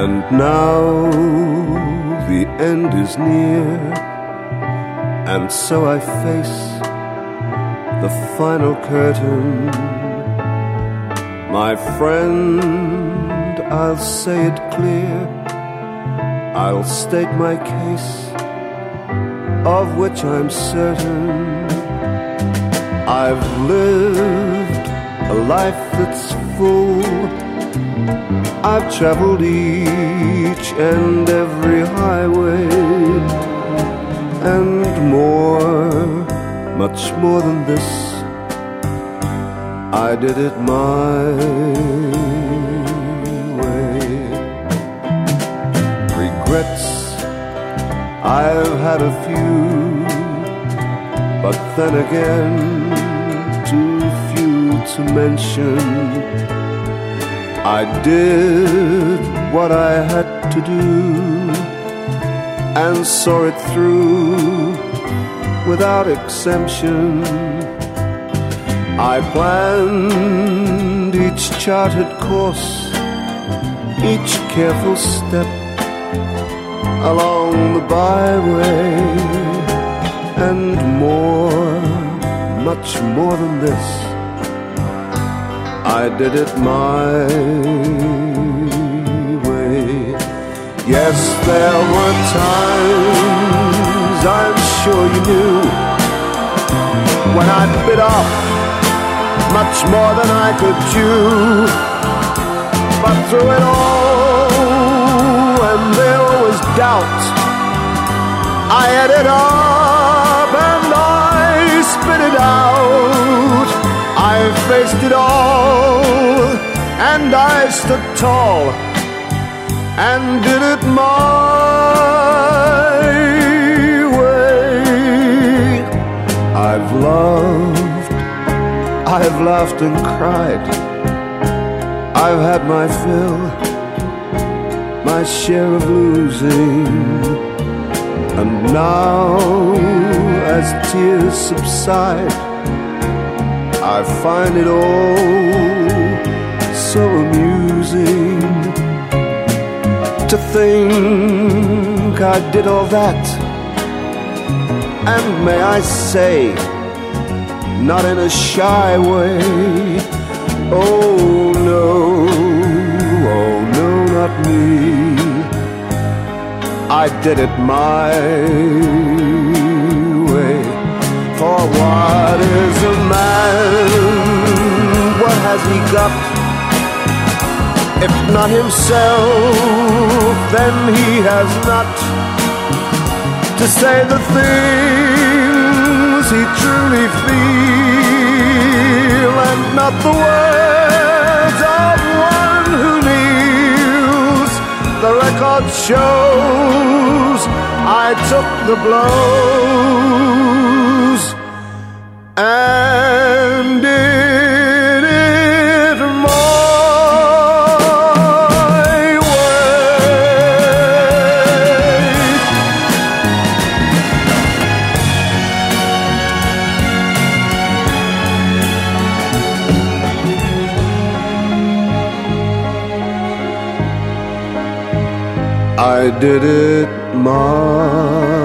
And now the end is near, and so I face the final curtain. My friend, I'll say it clear, I'll state my case, of which I'm certain. I've lived a life that's full, I've traveled each and every highway, and more, much more than this, I did it my way. Regrets, I've had a few, but then again, too few to mention. I did what I had to do and saw it through without exemption. I planned each charted course, each careful step along the byway, and more, much more than this, I did it my way. Yes, there were times, I'm sure you knew, when I bit off much more than I could chew. But through it all, when there was doubt, I ate it up and I spit it out. I faced it all, and I stood tall and did it my way. I've loved, I've laughed and cried, I've had my fill, my share of losing. And now, as tears subside, I find it all so amusing to think I did all that, and may I say, not in a shy way. Oh no, not me. I did it my way. For what is a man? What has he got? If not himself, then he has not to say the things he truly feels, and not the words of one who kneels. The record shows I took the blows and did it my I did it my